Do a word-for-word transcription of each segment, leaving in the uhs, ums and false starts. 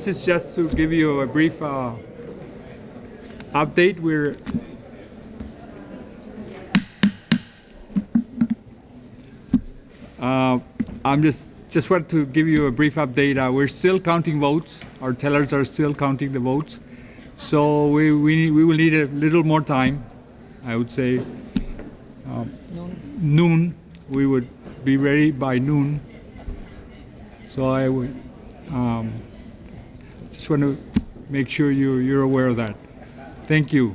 this is just to give you a brief uh, update. We're uh, I'm just just want to give you a brief update. Uh, we're still counting votes. Our tellers are still counting the votes, so we we we will need a little more time. I would say um, noon. noon. We would be ready by noon. So I would um, just want to make sure you you're aware of that. Thank you.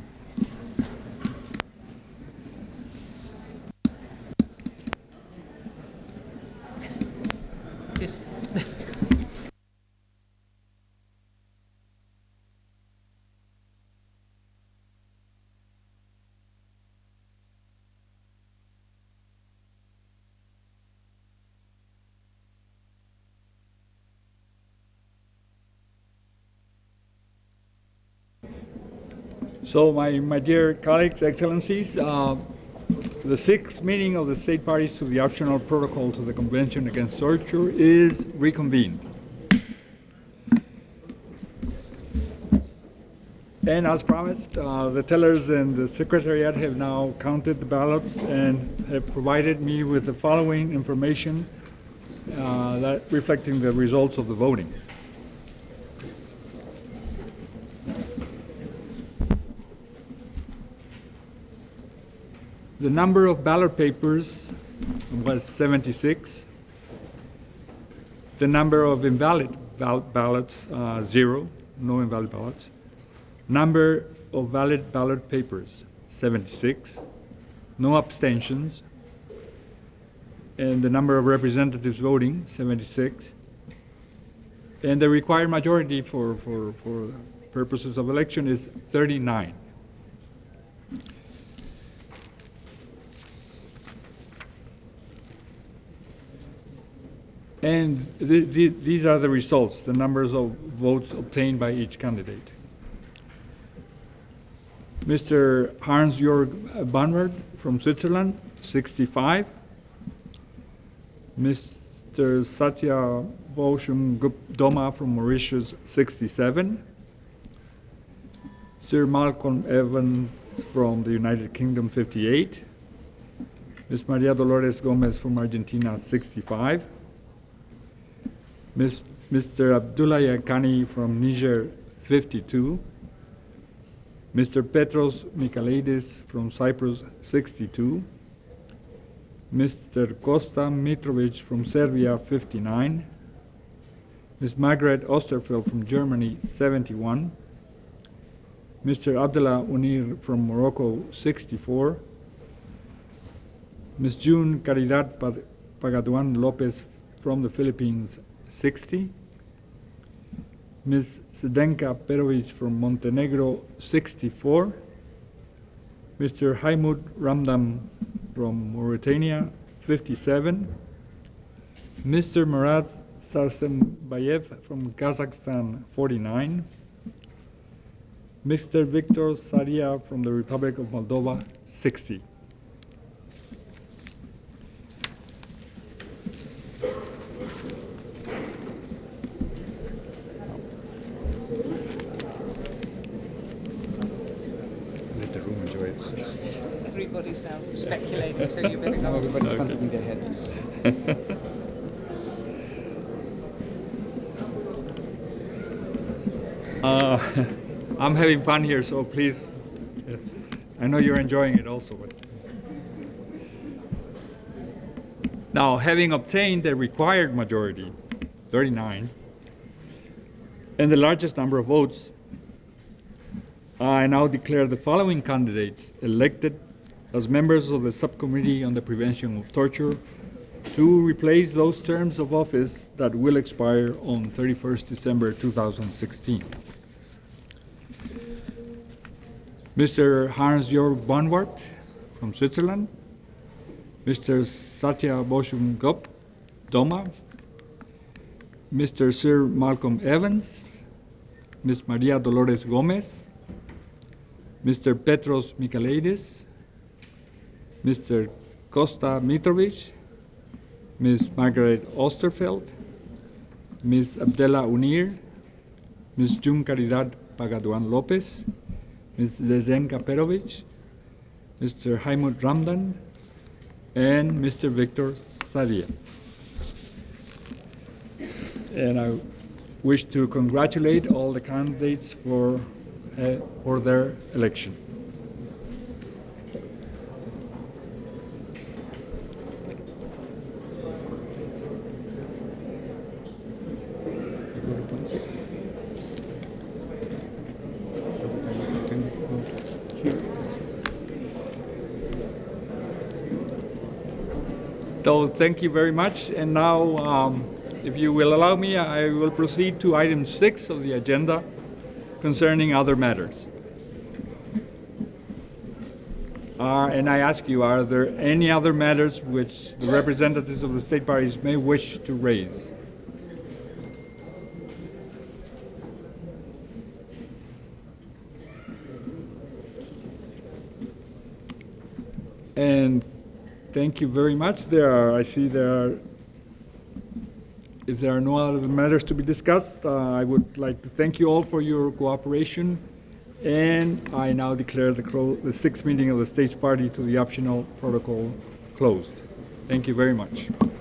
Just So my, my dear colleagues, excellencies, uh, the sixth meeting of the state parties to the optional protocol to the Convention Against Torture is reconvened. And as promised, uh, the tellers and the Secretariat have now counted the ballots and have provided me with the following information uh, that reflecting the results of the voting. The number of ballot papers was seventy-six. The number of invalid ballots, uh, zero, no invalid ballots. Number of valid ballot papers, seventy-six. No abstentions. And the number of representatives voting, seventy-six. And the required majority for, for, for purposes of election is thirty-nine. And the, the, these are the results, the numbers of votes obtained by each candidate. Mister Hans-Jörg Banwart from Switzerland, sixty-five. Mister Satya Bhushan Doma from Mauritius, sixty-seven. Sir Malcolm Evans from the United Kingdom, fifty-eight. Miz Maria Dolores Gomez from Argentina, sixty-five. Miz, Mister Abdullah Yakani from Niger, fifty-two. Mister Petros Michailidis from Cyprus, sixty-two. Mister Costa Mitrovic from Serbia, fifty-nine. Miz Margaret Osterfeld from Germany, seventy-one. Mister Abdullah Unir from Morocco, sixty-four. Miz June Caridad Pagaduan Lopez from the Philippines, sixty. Miz Zdenka Perovic from Montenegro, sixty-four. Mister Haimud Ramdam from Mauritania, fifty-seven. Mister Murat Sarsenbayev from Kazakhstan, forty-nine. Mister Victor Saria from the Republic of Moldova, sixty. Let the room enjoy it. everybody's now speculating, so you better go. Now everybody's Okay. punching their heads. uh, I'm having fun here, so please, uh, I know you're enjoying it also. But now, having obtained the required majority, thirty-nine, and the largest number of votes, I now declare the following candidates elected as members of the Subcommittee on the Prevention of Torture to replace those terms of office that will expire on thirty-first December two thousand sixteen. Mister Hans-Jörg Banwart from Switzerland, Mister Satya Bhushan Doma, Mister Sir Malcolm Evans, Miz Maria Dolores Gomez, Mister Petros Michailidis, Mister Costa Mitrovic, Miz Margaret Osterfeld, Miz Abdella Unir, Miz Jun Caridad Pagaduan Lopez, Miz Zdenka Perovic, Mister Haimut Ramdan, and Mister Victor Sadia. And I wish to congratulate all the candidates for, uh, for their election. So thank you very much. And now, um, if you will allow me, I will proceed to item six of the agenda concerning other matters. Uh, and I ask you, are there any other matters which the representatives of the state parties may wish to raise? And thank you very much. There are, I see there are, if there are no other matters to be discussed, uh, I would like to thank you all for your cooperation. And I now declare the, the sixth meeting of the States Party to the optional protocol closed. Thank you very much.